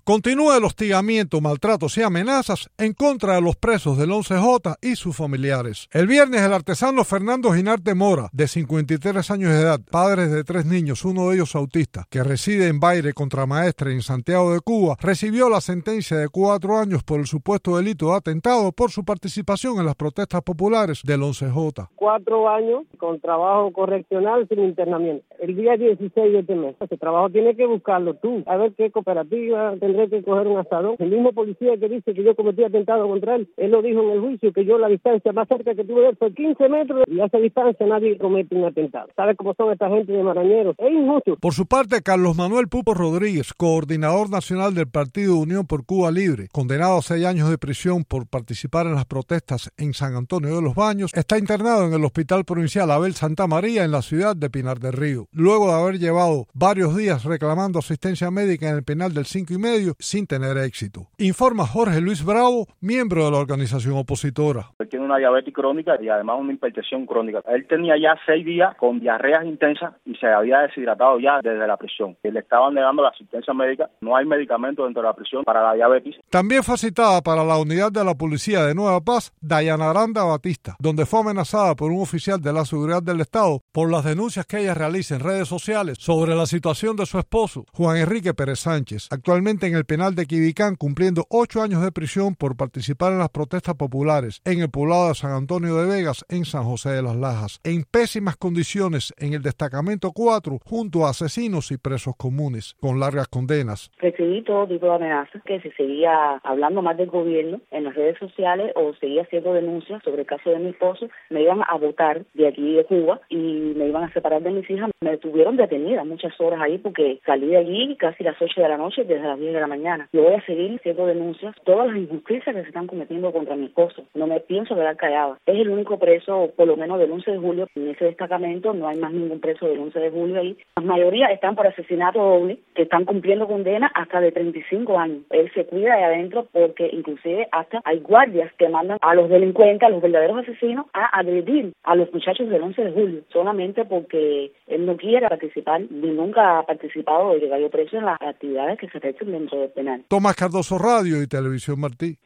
Continúa el hostigamiento, maltratos y amenazas en contra de los presos del 11J y sus familiares. El viernes, el artesano Fernando Ginarte Mora, de 53 años de edad, padre de 3 niños, uno de ellos autista, que reside en Baire Contramaestre en Santiago de Cuba, recibió la sentencia de 4 años por el supuesto delito de atentado por su participación en las protestas populares del 11J. 4 años con trabajo correccional sin internamiento. El día 16 de este mes. Ese trabajo tiene que buscarlo tú, a ver qué cooperativa tendré que coger un asadón. El mismo policía que dice que yo cometí atentado contra él lo dijo en el juicio, que yo la distancia más cerca que tuve de él fue 15 metros y a esa distancia nadie comete un atentado. ¿Sabes cómo son esta gente de marañeros? Es injusto. Por su parte, Carlos Manuel Pupo Rodríguez, coordinador nacional del Partido Unión por Cuba Libre, condenado a 6 años de prisión por participar en las protestas en San Antonio de los Baños, está internado en el Hospital Provincial Abel Santa María en la ciudad de Pinar del Río, luego de haber llevado varios días reclamando asistencia médica en el penal del 5 y medio sin tener éxito. Informa Jorge Luis Bravo, miembro de la organización opositora. Él tiene una diabetes crónica y además una hipertensión crónica. Él tenía ya 6 días con diarreas intensas y se había deshidratado ya desde la prisión. Le estaban negando la asistencia médica. No hay medicamento dentro de la prisión para la diabetes. También fue citada para la unidad de la policía de Nueva Paz, Dayana Aranda Batista, donde fue amenazada por un oficial de la seguridad del Estado por las denuncias que ella realiza en redes sociales sobre la situación de su esposo, Juan Enrique Pérez Sánchez, actualmente en el penal de Quibicán, cumpliendo 8 años de prisión por participar en las protestas populares en el poblado de San Antonio de Vegas, en San José de las Lajas, en pésimas condiciones en el destacamento 4, junto a asesinos y presos comunes, con largas condenas. Recibí todo tipo de amenazas, que si seguía hablando más del gobierno en las redes sociales o seguía haciendo denuncias sobre el caso de mi esposo, me iban a botar de aquí de Cuba y me iban a separar de mis hijas. Me tuvieron detenida muchas horas ahí porque salí de allí casi las 8 de la noche, desde las 10 de la mañana. Yo voy a seguir haciendo denuncias, todas las injusticias que se están cometiendo contra mi esposo. No me pienso quedar callada. Es el único preso, por lo menos del 11 de julio, en ese destacamento. No hay más ningún preso del 11 de julio ahí. La mayoría están por asesinato doble, que están cumpliendo condena hasta de 35 años. Él se cuida de adentro porque inclusive hasta hay guardias que mandan a los delincuentes, a los verdaderos asesinos, a agredir a los muchachos del 11 de julio, solamente porque él no quiere participar, ni nunca ha participado de que cayó preso en las actividades que se realizan dentro del penal. Tomás Cardoso, Radio y Televisión Martí.